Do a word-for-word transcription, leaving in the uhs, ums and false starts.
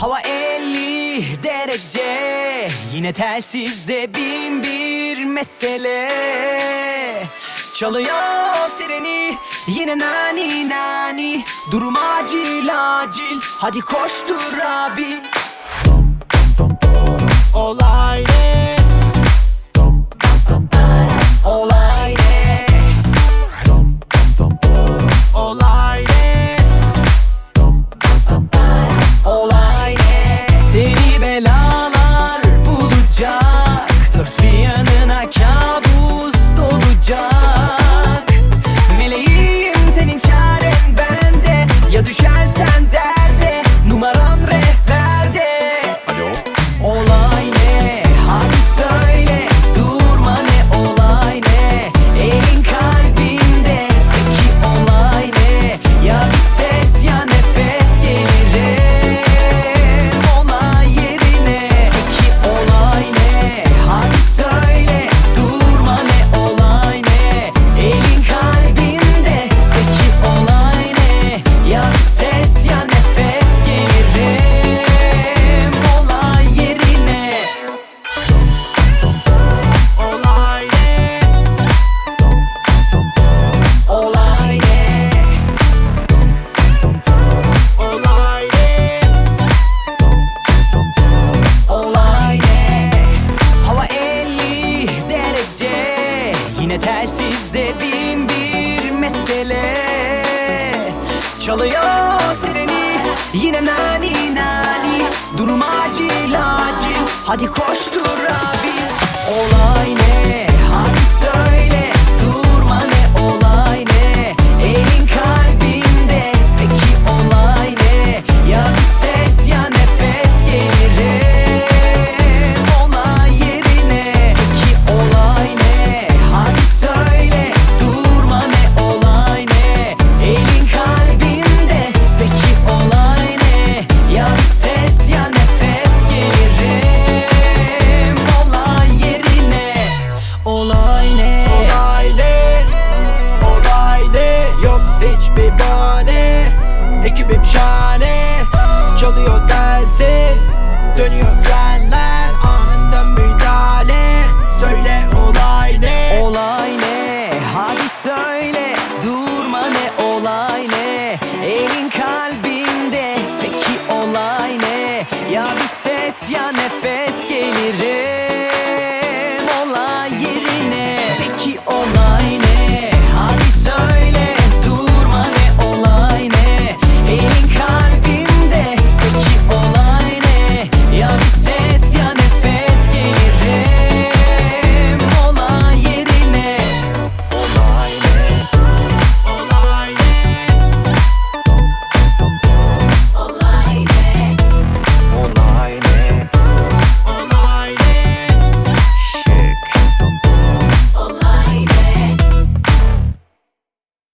Hava elli derece, yine telsizde bin bir mesele. Çalıyor sireni, yine nani nani. Durum acil acil, hadi koştur abi. Olay ne? Olay ne? Olay ne? Olay ne? Seni belalar bulacak, dört bir yanına kabus dolacak. Meleğim senin çaren bende, ya düşersen derde, numaram rehberde. Alo. Olay ne? Hadi söyle, durma ne olay ne? Elin kalbinde, peki olay ne? Ya bir ses ya nefes gelirim olay yerine. Peki olay ne? Hadi söyle, durma ne olay ne? Elin kalbinde, peki olay ne? Ya bir ses ya nefes gelirim olay yerine. Olay ne? Olay ne? Olay ne? Olay ne? Hava elli derece, yine telsizde bin bir mesele. Çalıyor sireni, yine nani nani. Durum acil acil, hadi koştur abi. Olay ne? Hadi söyle, durma ne olay ne? Elin kalbinde, peki olay ne? Ya bir ses ya nefes gelirim olay yerine. Peki olay ne? Hadi söyle, durma ne olay ne? Elin kalbinde, peki olay ne? Ya bir ses ya nefes gelirim olay yerine. Olay ne? Olay ne? Olay ne? Yok hiçbir bahane. Ekibim şahane. Çalıyor telsiz, dönüyor senler, anında müdahale. Söyle olay ne? Olay ne? Hadi söyle, durma ne olay